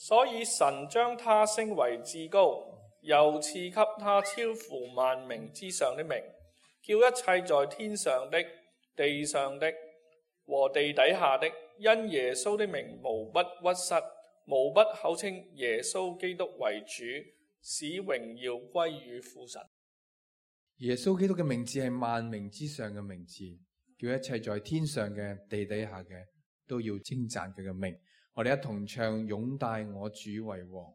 所以神將他升為至高，又賜給他超乎萬名之上的名，叫一切在天上的、地上的和地底下的，因耶穌的名無不屈膝，無不口稱耶穌基督為主，使榮耀歸於父神。 耶穌基督嘅名字係萬名之上嘅名字，叫一切在天上嘅、地底下嘅都要稱讚佢嘅名。我哋一同唱擁戴我主為王。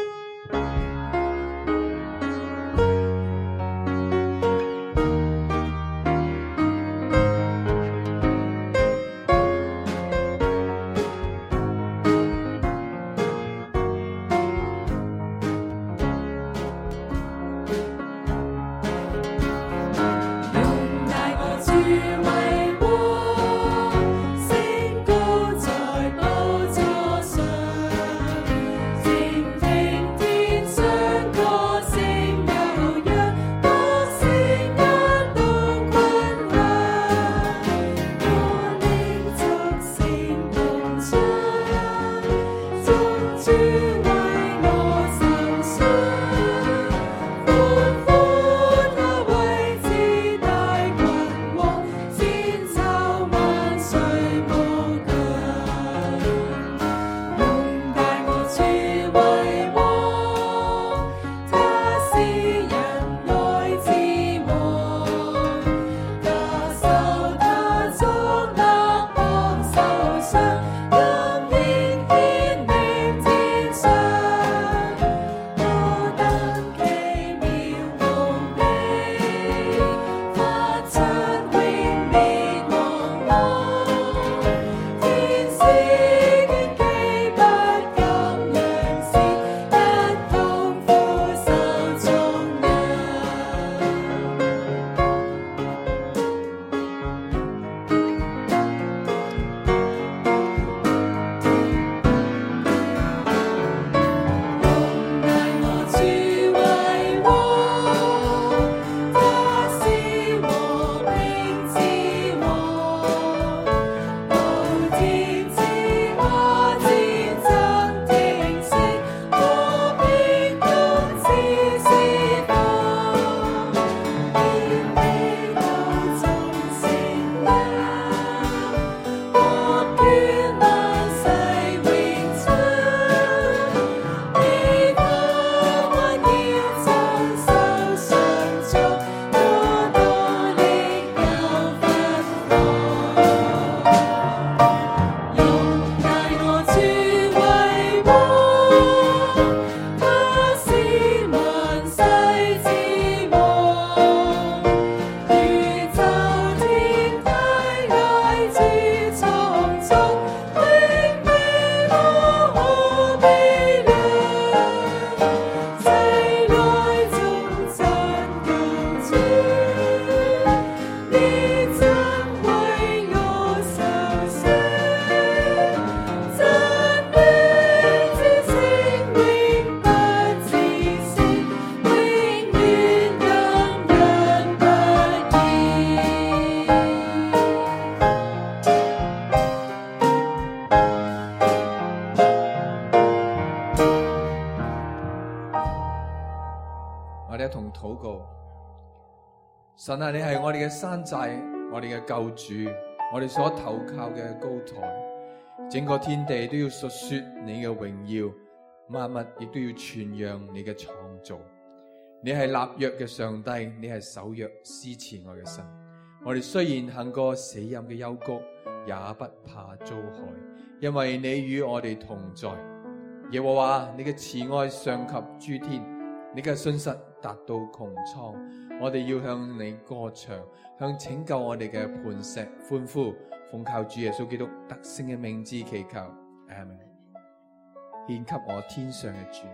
我哋一同禱告。神啊，你係我哋嘅山寨，我哋嘅救主，我哋所投靠嘅高台，整個天地都要述說你嘅榮耀，萬物亦都要傳揚你嘅創造。你係立約嘅上帝，你係守約施慈愛嘅神。我哋雖然行過死蔭嘅幽谷，也不怕遭害，因為你與我哋同在。耶和華，你嘅慈愛上及諸天，你嘅信實達到穹蒼。我哋要向你歌唱，向拯救我哋嘅磐石歡呼，奉靠主耶穌基督得勝嘅名字祈求，阿們。獻給我天上嘅主。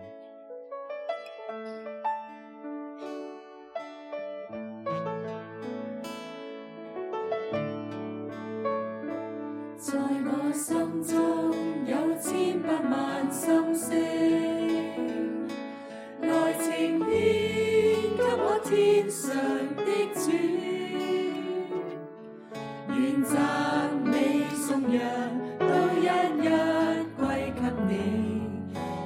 在我心中有千百萬心聲，來呈獻給我天上的主，願讚美頌揚都一一歸給你，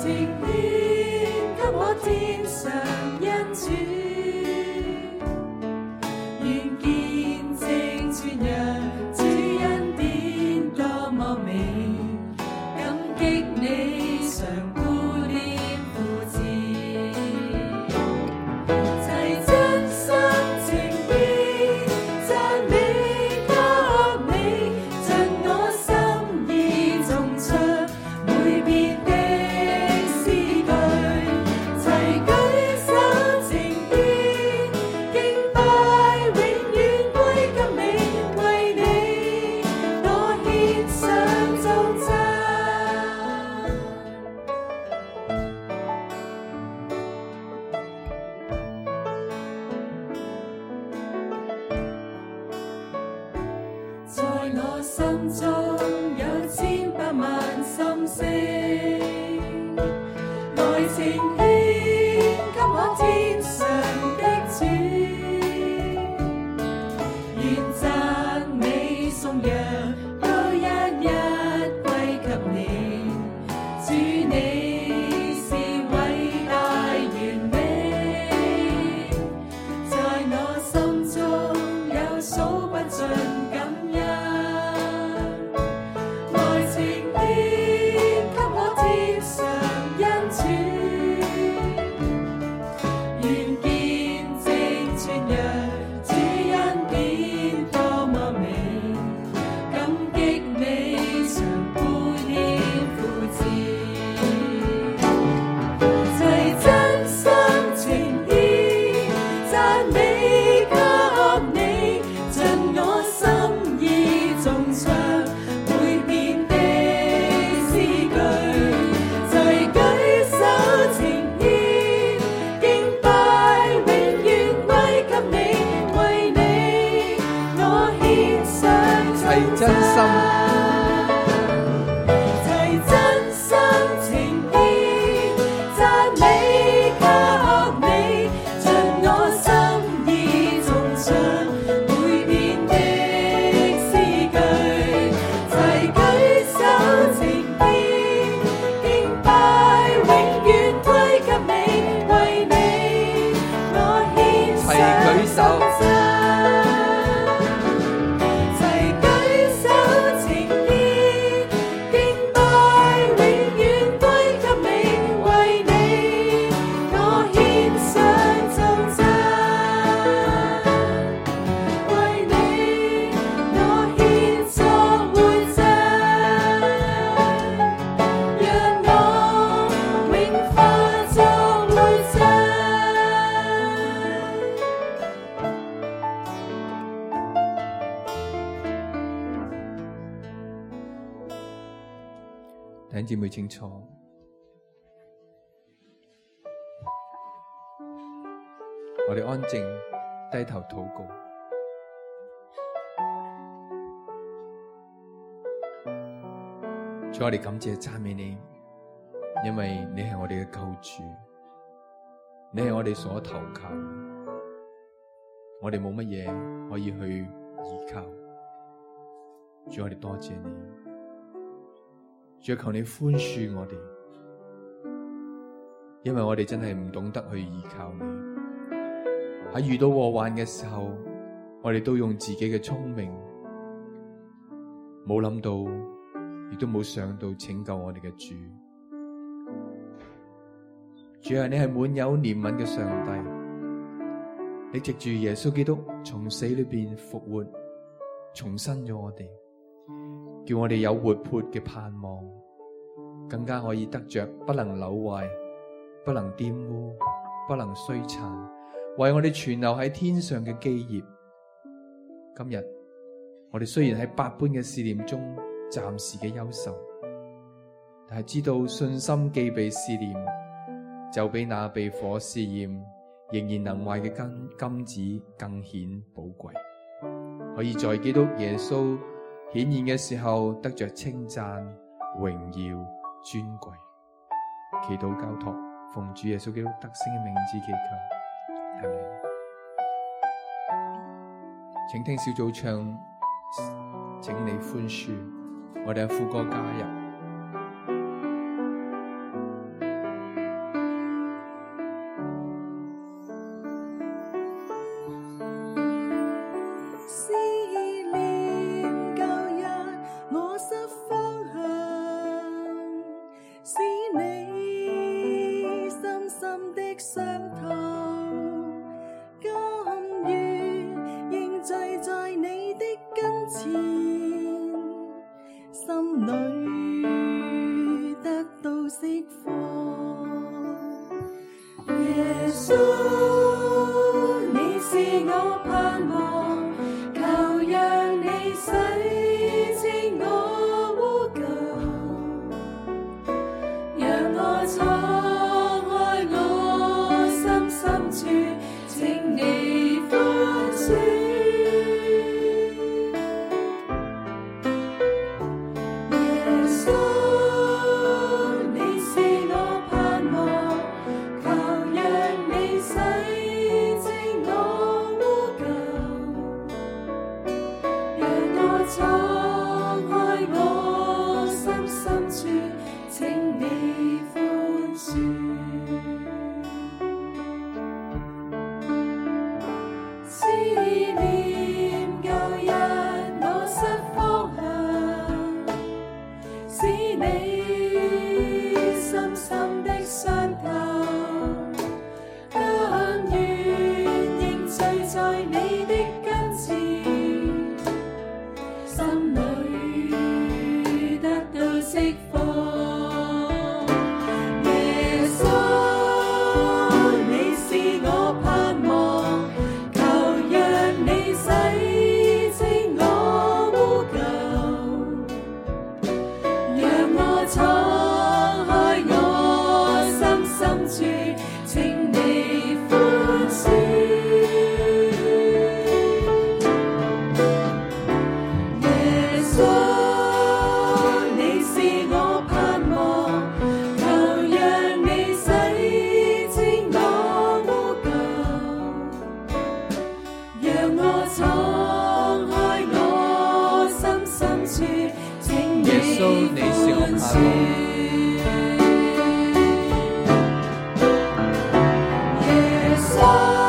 弟兄姊妹清楚，我哋安靜低頭禱告。主，我哋感謝讚美你，因為你係我哋嘅救主，你係我哋所投靠，我哋冇乜嘢可以去依靠。主，我哋多謝你。主，求你寬恕我哋，因為我哋真係唔懂得去依靠你。喺遇到禍患嘅時候，我哋都用自己嘅聰明，冇諗到，亦都冇想到拯救我哋嘅主。主啊，你係滿有憐憫嘅上帝，你藉住耶穌基督從死裏邊復活，重生咗我哋，叫我哋有活潑嘅盼望，更加可以得着不能朽壞、不能玷污、不能衰殘，為我哋存留喺天上嘅基業。今日我哋雖然喺百般嘅試煉中暫時嘅憂愁，但係知道信心既被試煉，就比那被火試驗仍然能壞嘅金子更顯寶貴，可以在基督耶穌顯現嘅時候得着稱讚、榮耀、尊貴。祈禱交託，奉主耶穌基督得勝嘅名字祈求，阿們。請聽小組唱，請你寬恕。我哋有副歌加入。 傷透，甘願認罪在你的跟前，心裏得到釋放。耶穌，你是我盼望，求讓你洗清我污垢，讓我敞開我心深處，請你寬恕。耶穌，你是我盼望，求讓你洗清我污垢，讓我敞開我心深處，請你寬恕。思念舊日我失方向，使你深深的傷透，甘願認罪在你的跟前，心裏得到釋放。耶穌，你是我盼望，求讓你洗清我污垢，讓我敞開我心深處，請你寬恕。耶穌，你是我盼望，求讓你洗清我污垢，讓我敞開我心深處，請耶穌， 你你是我寬盼望。 恕。耶穌，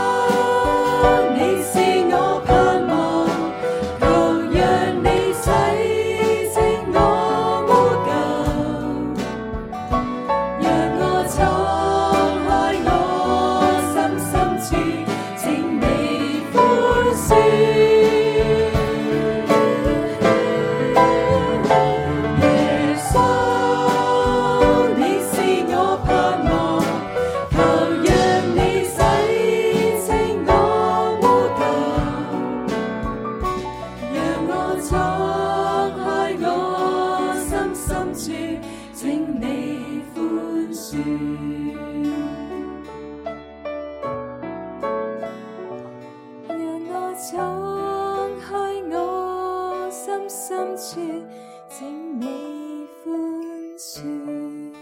你是我盼望，求讓你洗清我污垢，讓我敞開我心深處，請你寬恕。耶穌，你是我盼望，求讓你洗清我污垢，讓我敞開我心深處，請你寬恕。讓我敞開我心深處，請你寬恕。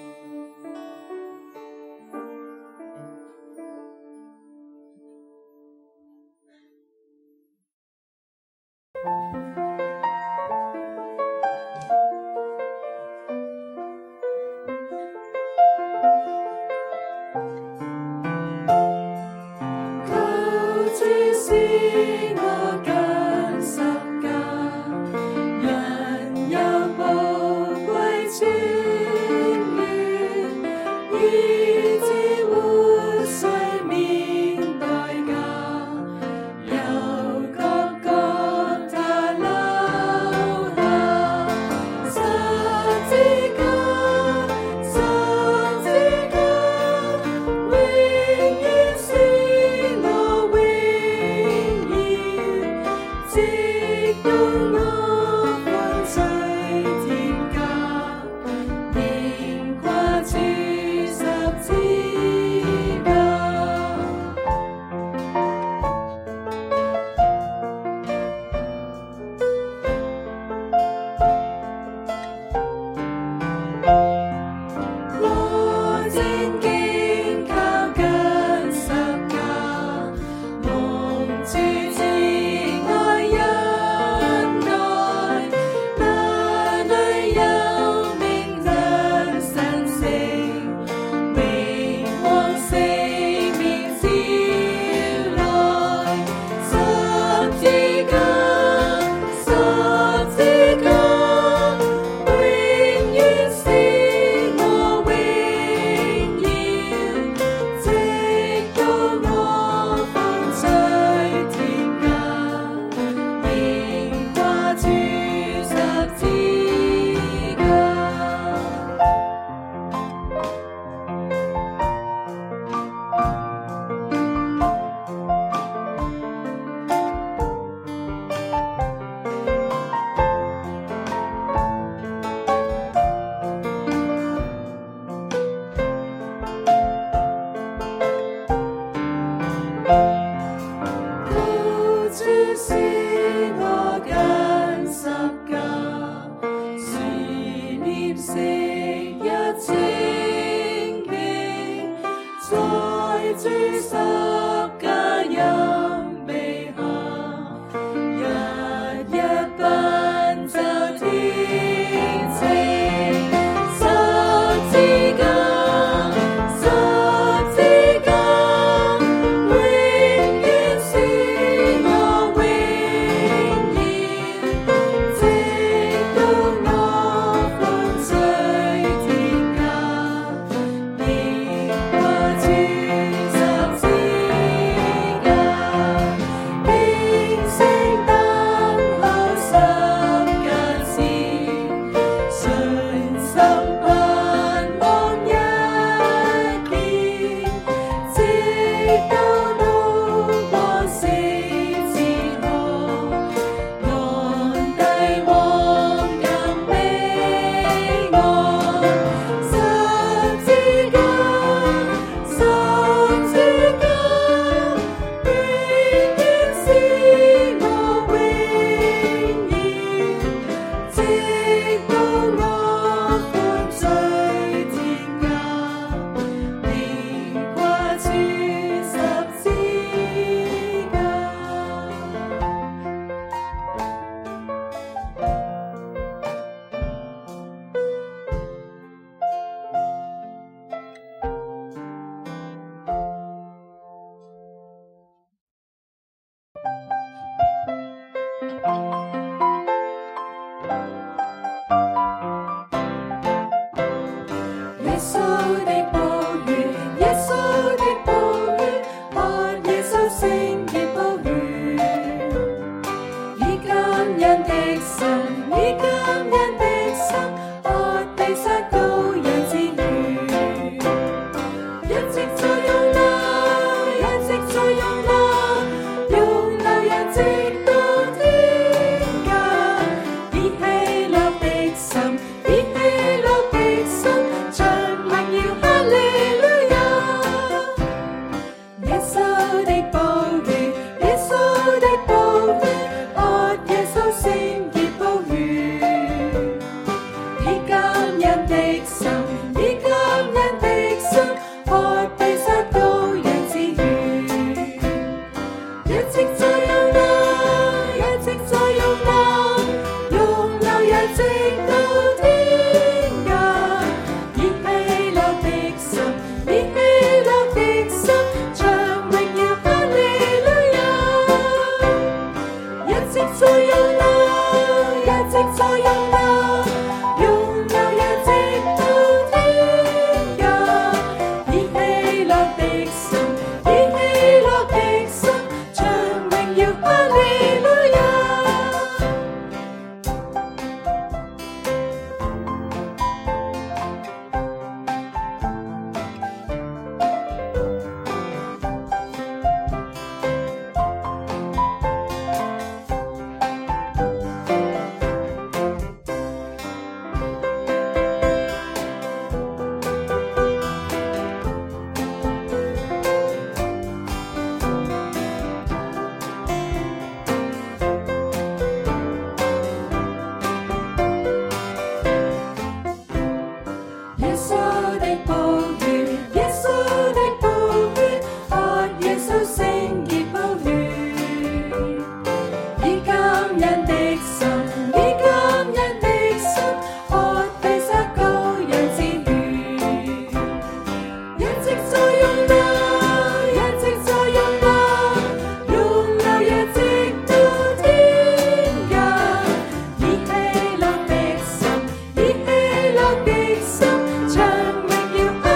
以喜樂的心，唱榮耀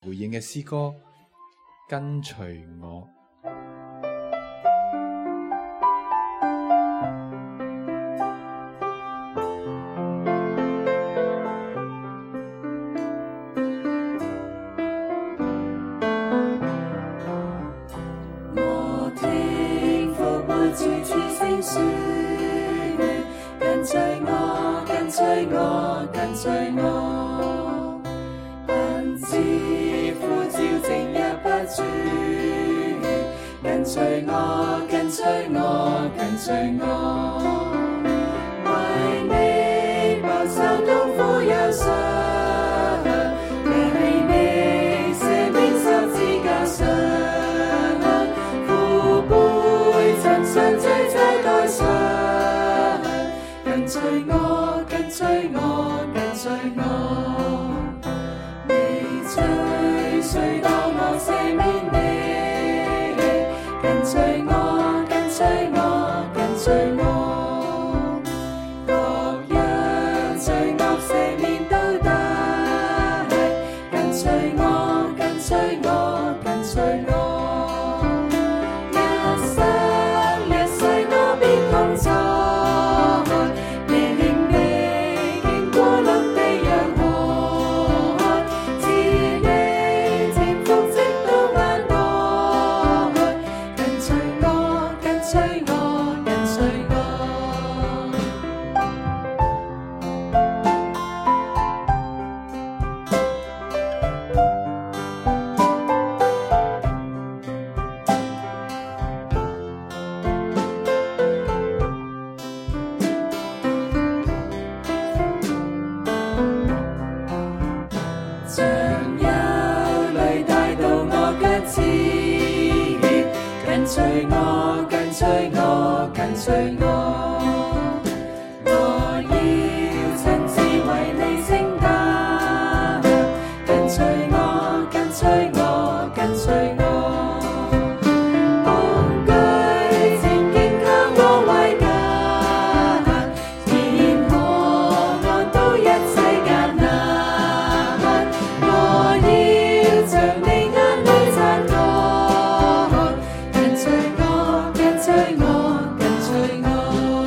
回應嘅詩歌，跟隨我。 我聽復活主此聲說，跟隨我，跟隨我，跟隨我，不知呼召正日不住，跟隨我，跟隨我，跟隨我，為你飽受痛苦憂傷，為你捨命十字架上，負背親身罪債代償，跟隨我，跟隨我，跟隨我，你追隨到我赦免你，跟隨我，跟隨我，跟隨我，各樣罪惡赦免都得，跟隨我，跟隨我，跟隨我，一生一世我必同在，領你經過陸地洋海，賜你甜福直到萬代，跟隨我，跟隨我，跟隨我。像有淚帶到我腳前，跟隨我，跟隨我，跟隨我，我要親自為你承擔，跟隨我，跟隨我，跟隨我，恐懼戰兢靠我為家，天河岸都一切艱難，我要將你眼淚擦乾，跟隨我，跟隨我，跟隨我。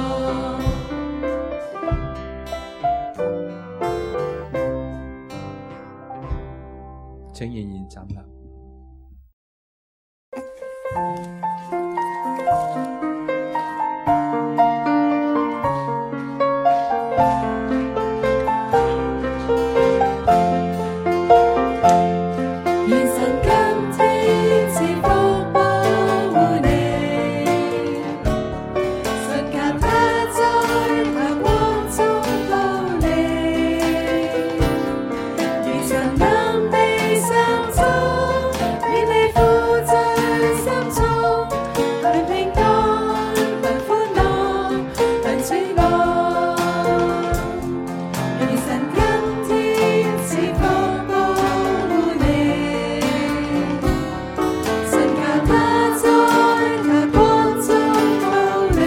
請仍然站立。 願神今天賜福保護你，神給他在他光中抱你，願神能你心中，願你負在心中，去平安，去歡樂，去主愛。願神今天賜福保護你，神給他在他光中抱你，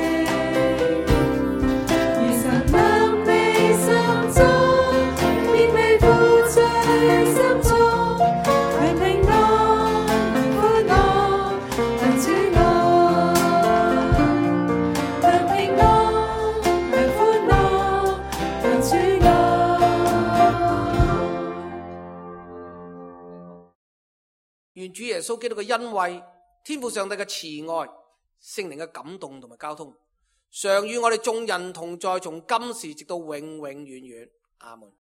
願神能你心中，願你負在心中，去平安，去歡樂，去主愛，去平安，去歡樂，去主愛。 願主耶穌基督嘅恩惠、天父上帝嘅慈愛、聖靈嘅感動同埋交通，常與我哋眾人同在，從今時直到永永遠遠。阿門。